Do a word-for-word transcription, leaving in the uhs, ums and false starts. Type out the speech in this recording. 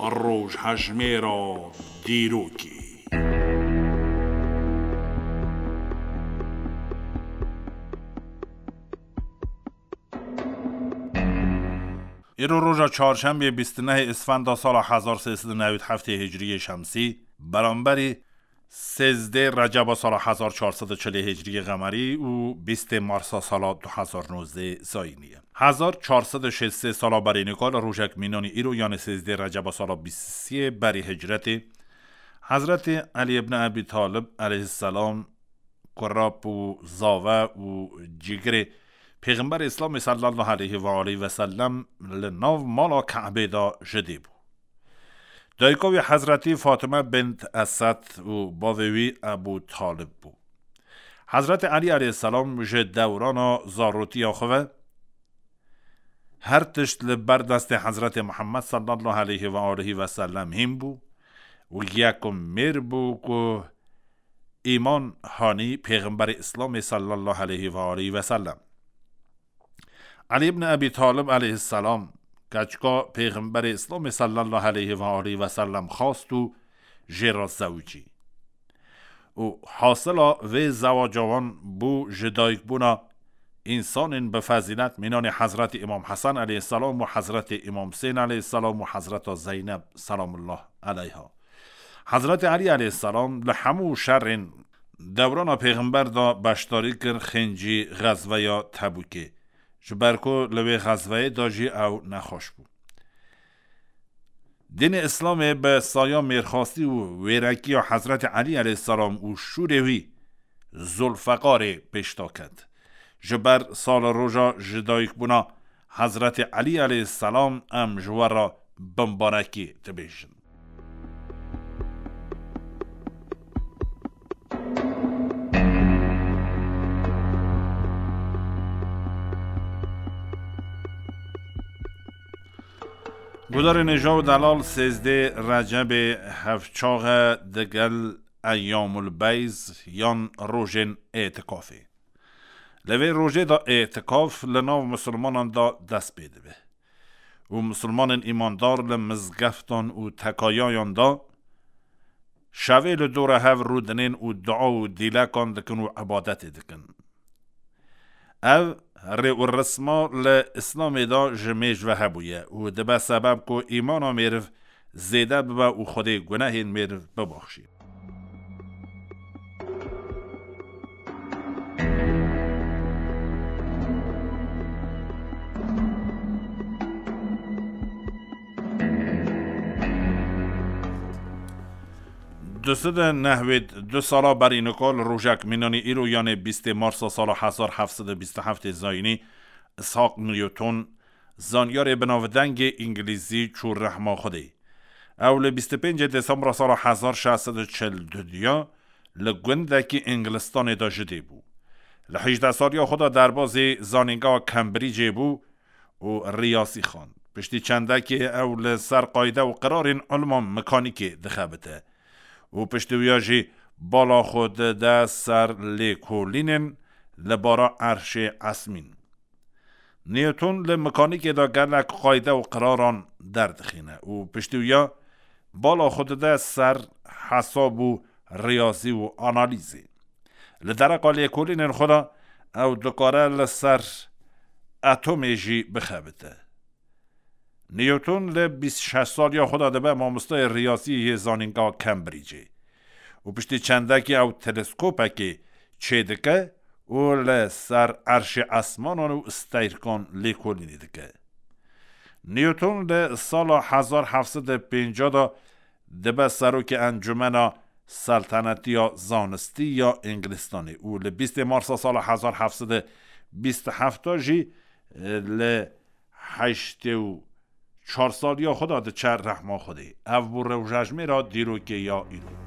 روش هجمه را دیروکی. ایرو روژا چهارشنبه بیست و نه اسفند سال هزار و سیصد و نود و هفت هجری شمسی برابر سیزده رجب سال هزار و چهارصد و چهل هجری قمری و بیست مارس سال دو هزار و نوزده زاینیه. هزار و چهارصد و شصت سال برای نکال روژک مینانی ایرو یعنی سیزده رجب سال بیست و سه برای هجرت حضرت علی ابن ابی طالب علیه السلام قراب و زاوه و جگر پیغمبر اسلام صلی الله علیه و آله و سلم لناو مالا کعبه دا جده بو. دایکوی حضرتی فاطمه بنت اسد و باوی ابو طالب بو. حضرت علی علیه السلام جد دوران زاروتی آخوه هر تشت لبر دست حضرت محمد صلی الله علیه و آله و سلم هم بو و یکم میر بو که ایمان هانی پیغمبر اسلام صلی الله علیه و آله و سلم. علی ابن ابی طالب علیه السلام کچکا پیغمبر اسلام صلی الله علیه و آله و سلم خواست و جرا زوجی و حاصلا و زواجوان بو جدایک بونا انسان به فضیلت مینان حضرت امام حسن علیه السلام و حضرت امام حسین علیه السلام و حضرت زینب سلام الله علیها. حضرت علی علیه السلام لحمو شر دوران پیغمبر دا بشتاری کر خنجی غزوه یا تبوکه جبرکو لوی غزوه داجی او نخوش بود. دین اسلام به سایا میرخواستی و ویرکی و حضرت علی علیه السلام و شوروی زلفقار پیشتا کد. جبر سال روژا جدایک بونا حضرت علی علیه السلام ام جوارا بمبارکی تبیشن. گدار نجا و دلال سیزده رجب هفچاق دگل ایام البیز یان روژن اعتکافی. لوی روژه دا اعتکاف لناو مسلمانان دا دست بیده به و مسلمان ایماندار لمزگفتان و تکایایان دا شویل دور هف رودنین و دعا و دیلکان دکن و عبادت دکن. او ری و رسما لاسلام دا جمیج و هبویه و دبا سبب که ایمانا میرف زیده ببا و خود گناهین میرف ببخشی. دوسد نهوید دو سالا بر اینکال روژک مینانی ایرو یعنی بیست مارس سال هزار و هفتصد و بیست و هفت زاینی اسحاق نیوتن زانیار بناودنگ انگلیزی چور رحما خودی اول بیست و پنج دسامبر سال هزار و ششصد و چهل و دو لگوندکی انگلستان دا جده بو. لحجده سالیا خدا در بازی زانینگا کمبریج بو و ریاسی خواند. پشتی چندکی اول سر قایده و قرار علم مکانیکی دخبته و پشتویاجی بالا خود ده سر لیکولینن لبارا عرش اسمین. نیوتون لمکانیک دا گرلک قایده و قراران دردخینه و پشتویا بالا خود ده سر حساب و ریاضی و آنالیزی. لدرقا لیکولینن خدا او دکاره لسر اتومیجی بخبته. نیوتون ل بیست و شش سال یا خدا دبه مامستای ریاضی زانینگا کمبریجی و پشتی چندکی او تلسکوپکی چیدکه و لسر عرش اسمانان و استیرکان لیکولینی دکه. نیوتون ل سال هزار و هفتصد و پنجاه دا دبه سروک انجمن سلطنتی یا زانستی یا انگلستانی و ل بیست مارس سال هزار و هفتصد و بیست و هفت جی ل هشت و چهار سال یا خدا ده چر رحما خودی او بر روژجمه را دیروکه یا اینو